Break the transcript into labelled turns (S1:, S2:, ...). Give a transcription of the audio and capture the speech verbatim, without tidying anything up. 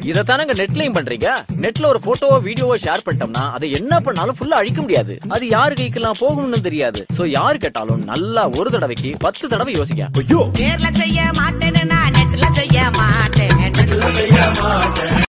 S1: இதத்தானங்க நெட்லயும் பண்றீங்க. நெட்ல ஒரு போட்டோவோ வீடியோவோ ஷேர் பண்ணிட்டோம்னா அதை என்ன பண்ணாலும் ஃபுல்லா அழிக்க முடியாது. அது யாரு கைக்கெல்லாம் போகணும்னு தெரியாது. சோ யாரு கேட்டாலும் நல்லா ஒரு தடவைக்கு பத்து தடவை யோசிக்க.
S2: நேர்ல செய்ய மாட்டேன்னு நான் நெட்ல செய்ய மாட்டேன்.